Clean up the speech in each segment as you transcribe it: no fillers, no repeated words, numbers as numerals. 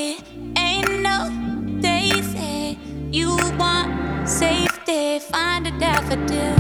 it ain't no daisy. You want safety, find a daffodil.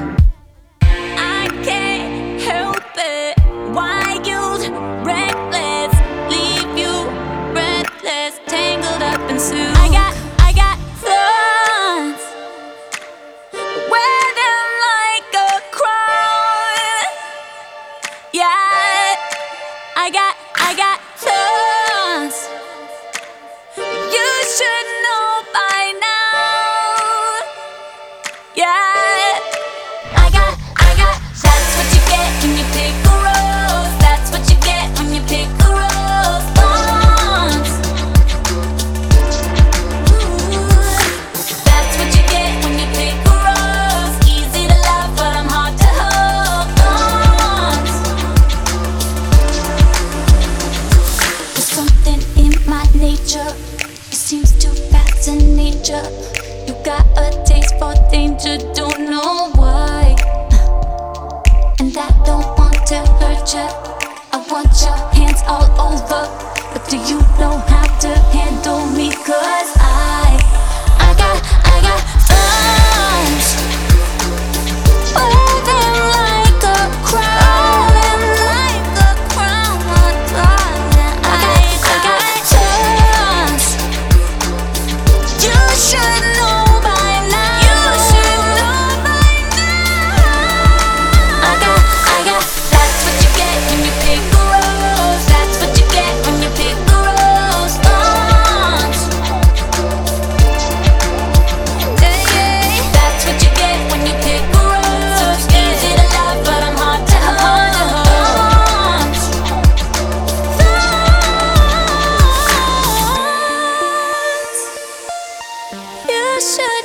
I can't help it. Wild, reckless, leave you breathless, tangled up in suit. I got thorns, wear them like a crown. Yeah, I got thorns. You should know by now. Yeah, I got. That's what you get when you pick a rose. That's what you get when you pick a rose. Thorns. That's what you get when you pick a rose. Easy to love, but I'm hard to hold. Thorns. There's something in my nature. It seems to fascinate you. You got a taste for danger, don't know why. And I don't want to hurt you. I want your hands all over. But do you know how to handle me? 'Cause I got thorns. Wear them like a crown, and like a crown, my darling. I got thorns. You should know by now. You should know by now. I got. That's what you get when you pick a rose. That's what you get when you pick a rose. Thorns. Yeah. That's what you get when you pick a rose. Easy to love, but I'm hard to hold. Thorns. You should